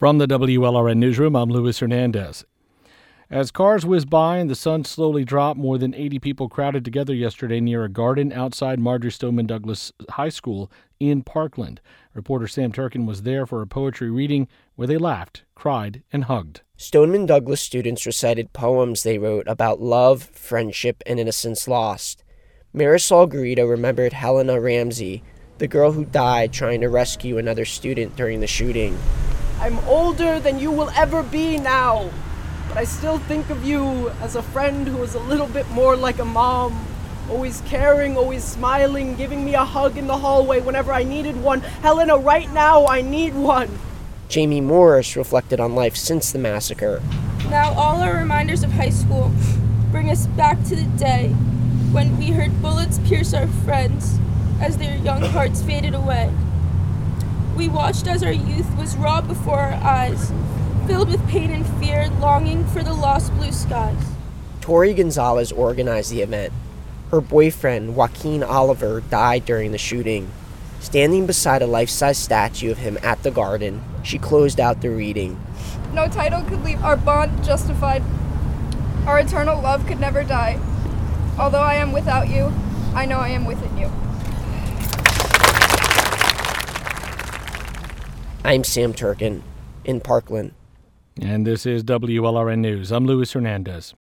From the WLRN Newsroom, I'm Luis Hernandez. As cars whiz by and the sun slowly dropped, more than 80 people crowded together yesterday near a garden outside Marjory Stoneman Douglas High School in Parkland. Reporter Sam Turkin was there for a poetry reading where they laughed, cried, and hugged. Stoneman Douglas students recited poems they wrote about love, friendship, and innocence lost. Marisol Garrido remembered Helena Ramsey, the girl who died trying to rescue another student during the shooting. I'm older than you will ever be now, but I still think of you as a friend who was a little bit more like a mom, always caring, always smiling, giving me a hug in the hallway whenever I needed one. Helena, right now I need one. Jamie Morris reflected on life since the massacre. Now all our reminders of high school bring us back to the day when we heard bullets pierce our friends as their young hearts faded away. We watched as our youth was robbed before our eyes, filled with pain and fear, longing for the lost blue skies. Tori Gonzalez organized the event. Her boyfriend, Joaquin Oliver, died during the shooting. Standing beside a life-size statue of him at the garden, she closed out the reading. No title could leave our bond justified. Our eternal love could never die. Although I am without you, I know I am within you. I'm Sam Turkin in Parkland. And this is WLRN News. I'm Luis Hernandez.